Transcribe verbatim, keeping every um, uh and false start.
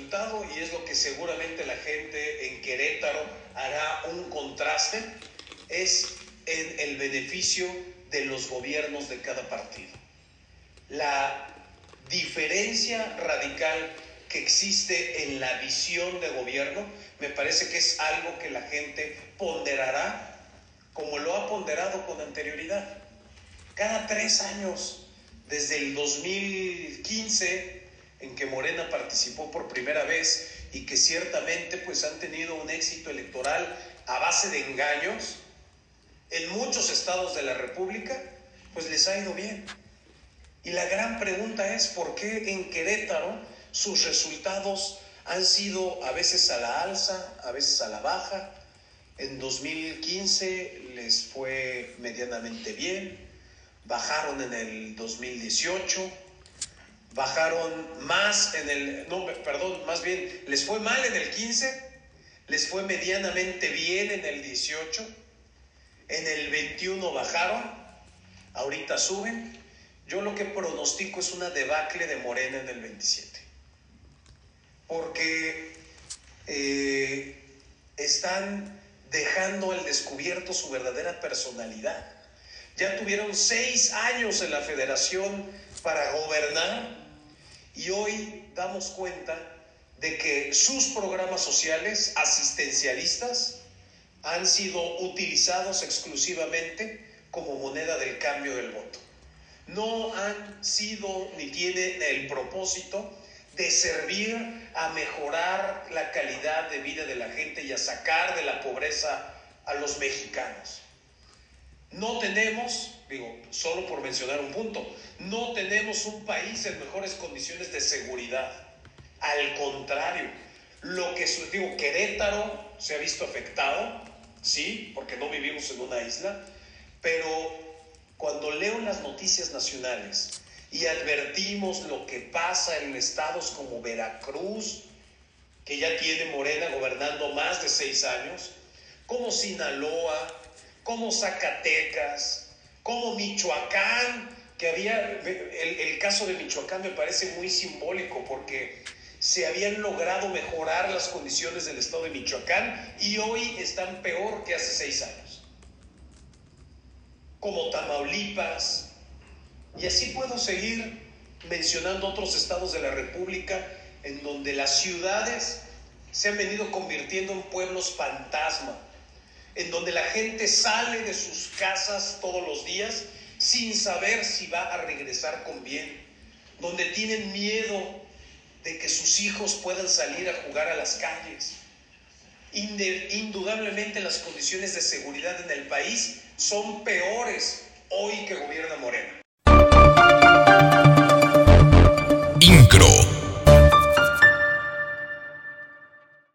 resultado, y es lo que seguramente la gente en Querétaro hará un contraste, es en el beneficio de los gobiernos de cada partido. La diferencia radical que existe en la visión de gobierno me parece que es algo que la gente ponderará como lo ha ponderado con anterioridad. Cada tres años, desde el dos mil quince, en que Morena participó por primera vez y que ciertamente pues han tenido un éxito electoral a base de engaños, en muchos estados de la República, pues les ha ido bien. Y la gran pregunta es, ¿por qué en Querétaro sus resultados han sido a veces a la alza, a veces a la baja? En dos mil quince les fue medianamente bien, bajaron en el dos mil dieciocho, bajaron más en el, no, perdón, más bien, les fue mal en el quince, les fue medianamente bien en el dieciocho, en el veintiuno bajaron, ahorita suben. Yo lo que pronostico es una debacle de Morena en el veintisiete, porque eh, están dejando al descubierto su verdadera personalidad. Ya tuvieron seis años en la federación para gobernar y hoy damos cuenta de que sus programas sociales asistencialistas han sido utilizados exclusivamente como moneda del cambio del voto. No han sido ni tienen el propósito de servir a mejorar la calidad de vida de la gente y a sacar de la pobreza a los mexicanos. No tenemos, digo, solo por mencionar un punto, no tenemos un país en mejores condiciones de seguridad. Al contrario, lo que digo, Querétaro se ha visto afectado, sí, porque no vivimos en una isla, pero cuando leo las noticias nacionales y advertimos lo que pasa en estados como Veracruz, que ya tiene Morena gobernando más de seis años, como Sinaloa, como Zacatecas, como Michoacán, que había, el, el caso de Michoacán me parece muy simbólico porque se habían logrado mejorar las condiciones del estado de Michoacán y hoy están peor que hace seis años. Como Tamaulipas, y así puedo seguir mencionando otros estados de la República en donde las ciudades se han venido convirtiendo en pueblos fantasma, en donde la gente sale de sus casas todos los días sin saber si va a regresar con bien, donde tienen miedo de que sus hijos puedan salir a jugar a las calles. Indudablemente las condiciones de seguridad en el país son peores hoy que gobierna Morena.